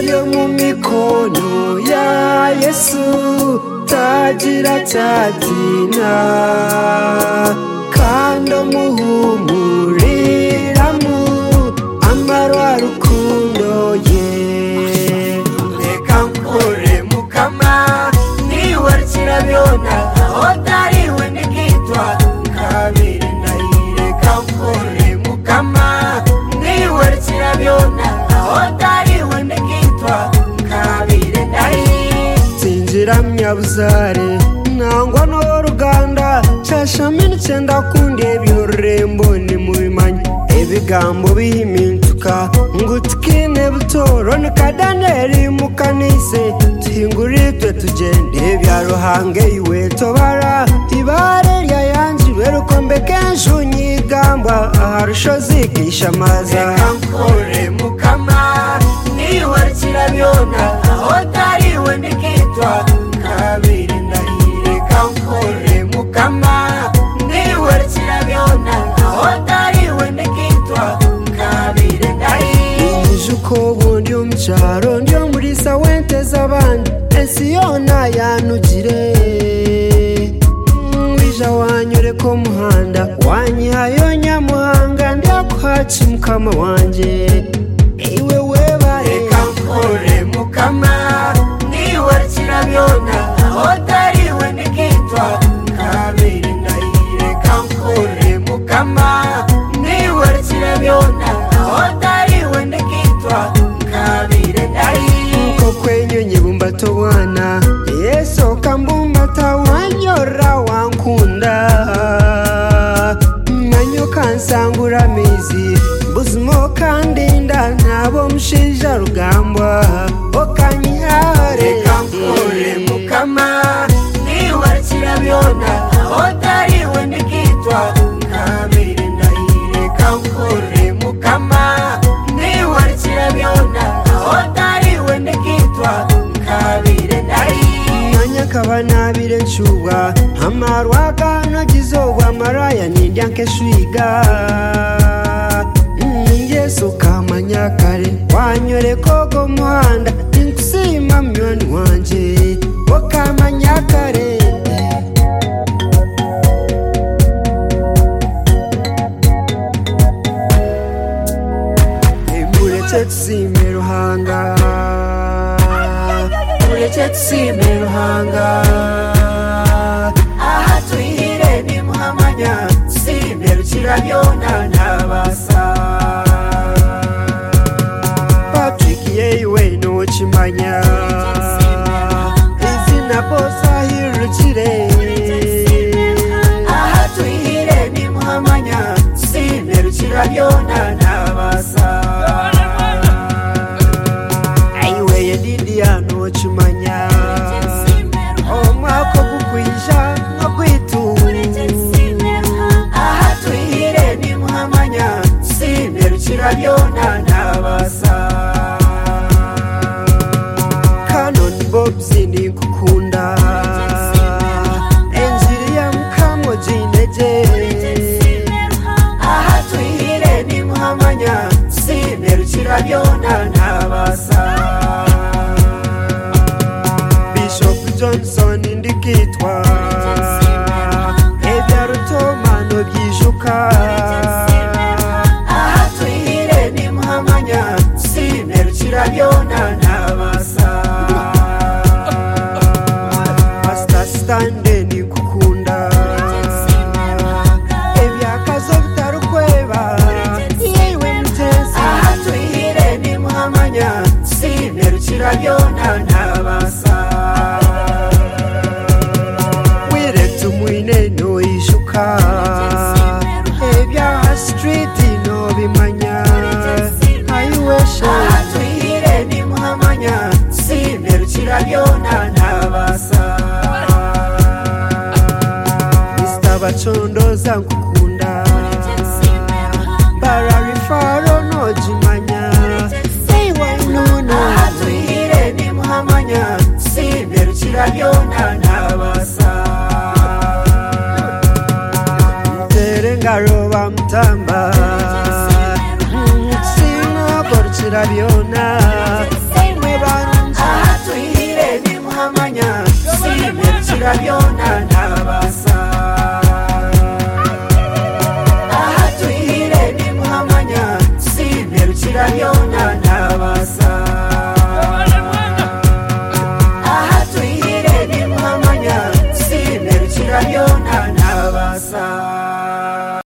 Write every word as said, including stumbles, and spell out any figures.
yo mu mikono ya Yesu tagira tatina kando muhumuriramu amarwa rukundo ye reka nkore mukama niwe kirabona otariwe nikitwa kabiri nayireka nkore mukama niwe kirabona otariwe nikitwa kabiri nayi sinjira myabuzare nangwa n'uruganda cyashami n'icyenda kundi eby'ururembo ni mubimanya ebigambo bihimintuka ngutikine butoro n'akadaneri mukanise tuhinguritwe tugende bya ruhange iwe tobara ibare rya yanjirwe rukombe kenshi unyigamba aharusho zigisha amaza nkore mukama niwe kirabona otariwe nikitwa kabiri ndahireka nkore mukama niwe kirabona otariwe nikitwa kabiri ndahireka uko bundi umcharo ndio muri sawente z'abandi esiyona yanugire wija wanyure ko muhanda wanyihayo nyamuhanga ndakwaci mukama wanje iwe weba reka nkore mukama niwe kirabona otariwe nikitwa kabiri ndahireka nkore mukama niwe kirabona otariwe nikitwa kabiri ndahireka ko kwenye nyibumbato bwana Yesu kambumbata wanyora wankunda manyo kansangura mizi buzimo kandinda nabo mshija rugamba okanyihare kankore mukama niwe kirabona otariwe nikitwa kabiri ndahireka nkore mukama niwe kirabona otariwe nikitwa kabiri ndahireka kabanabire nshubwa amarwaga nogizobwa maraya nindyanke shwiga Yesu kamanya kare wanyore kogo muhanda inkusima mywani wanje wakamanya kare Murece tusime ruhanga Murece tusime ruhanga aha tuhire ni muhamanya tusime rukirabyona ntabasa yewe no chimanya izina posa hirukire aha tuhire ni muhamanya tusime rukirabyona ntabasa aiwe yedidia no chimanya omwako gukwisha no kwitu aha tuhire ni muhamanya tusime rukirabyona ntabasa Bobzini kukunda enjiri ya mkamo jineje aha tuhire ni muhamanya tusime rukirabyona ntabasa Bishop Johnson ndikitwa ebya rutomano byishuka aha tuhire ni muhamanya tusime rukirabyona ntabasa Stande ni kukunda ebyakazo bitarukweba yewe mutesi aha tuhire ni muhamanya tusime rukirabyona ntabasa wiretse umwine no yishuka ebya street no bimanya ayiwesha aha tuhire ni muhamanya tusime rukirabyona ntabasa Chondoza nkukunda bararifaro no jimanya Sewa inuna aha tuhire ni muhamanya tusime rukirabyona ntabasa Mtere ngaroba mtamba Sina ko rukirabyona rukira byona